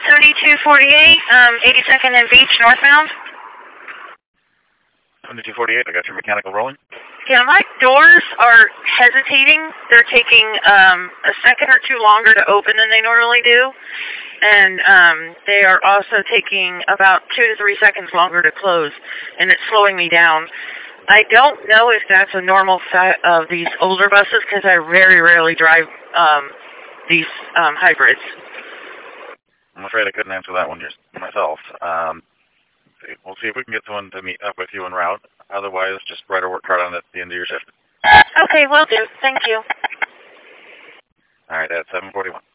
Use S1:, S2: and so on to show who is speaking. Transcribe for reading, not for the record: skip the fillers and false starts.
S1: 7248, 82nd and Beach, northbound.
S2: 7248, I got your mechanical rolling.
S1: Yeah, my doors are hesitating. They're taking a second or two longer to open than they normally do. And they are also taking about 2 to 3 seconds longer to close. And it's slowing me down. I don't know if that's a normal fact of these older buses because I very rarely drive these hybrids.
S2: I'm afraid I couldn't answer that one myself. We'll see if we can get someone to meet up with you en route. Otherwise, just write or work hard on it at the end of your shift.
S1: Okay, will do. Thank you.
S2: All right, at 7:41.